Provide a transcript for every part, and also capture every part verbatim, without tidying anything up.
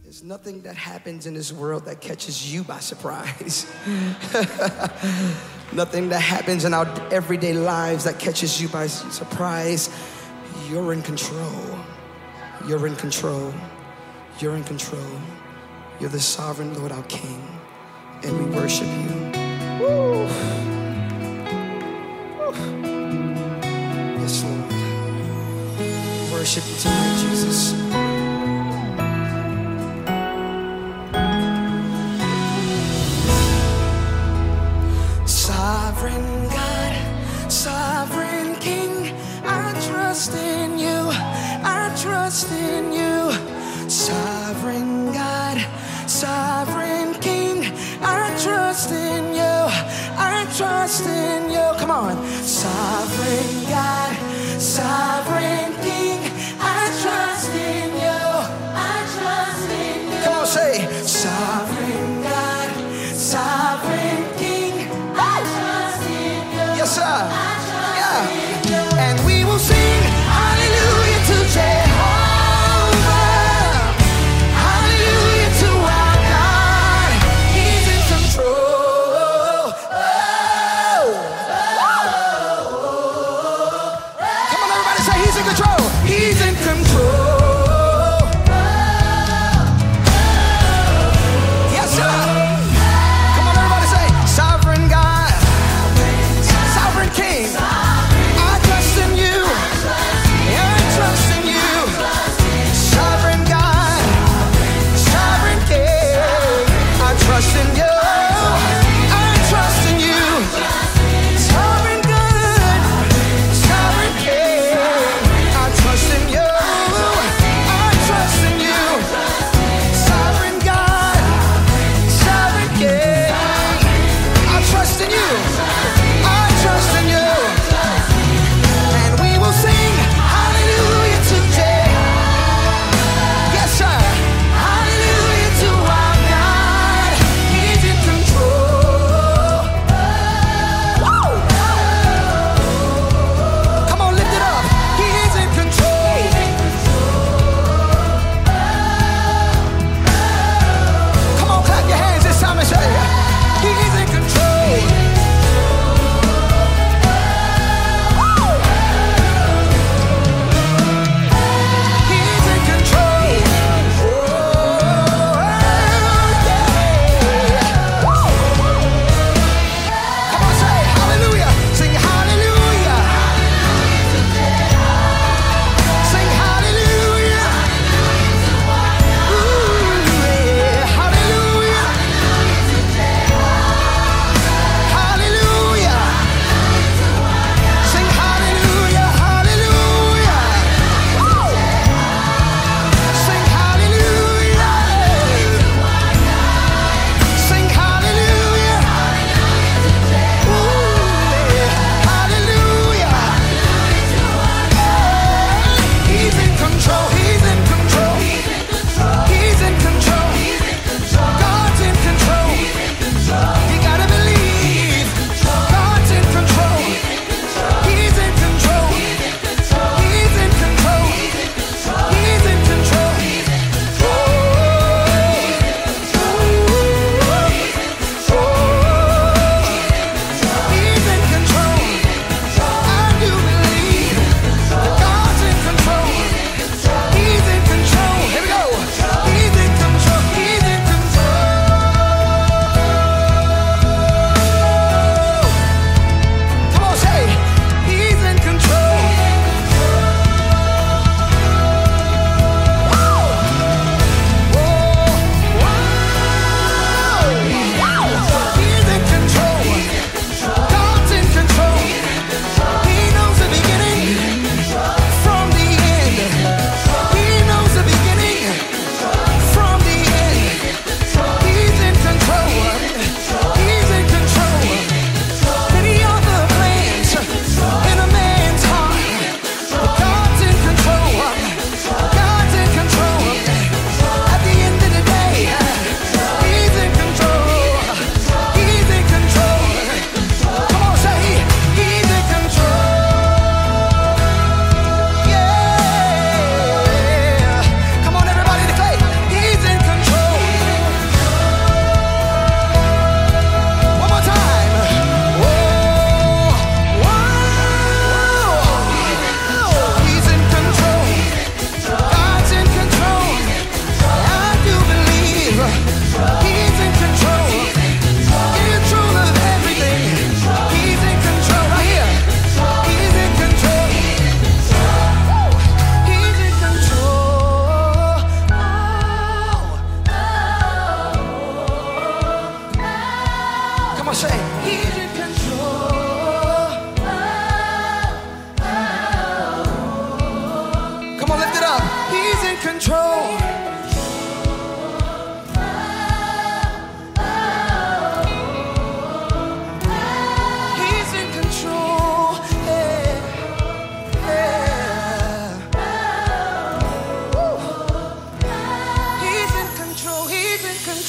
There's nothing that happens in this world that catches you by surprise. Nothing that happens in our everyday lives that catches you by surprise. You're in control. You're in control. You're in control. You're the sovereign Lord, our King, and we worship you. Woo. Woo. Yes, Lord. We worship you tonight, Jesus. Sovereign God, sovereign King, I trust in you, I trust in you. Sovereign God, sovereign King, I trust in you, I trust in you. Come on. Sovereign God, sovereign King, I trust in you, I trust in you. Come on, say, sovereign God, sovereign King, I trust in you. Yes, sir. I trust yeah. in you. And we will sing hallelujah to Jehovah. Hallelujah to our God. He's in control. Oh, oh, oh. Come on, everybody, say he's in control. He's in control. Oh, oh, oh.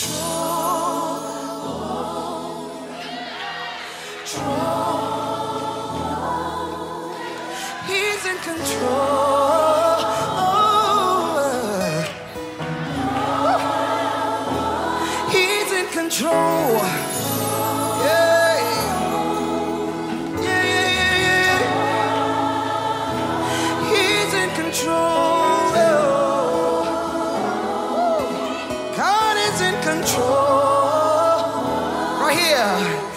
He's in control. He's in control. Yeah. Yeah, yeah, yeah, yeah. He's in control. God is in control. Right here.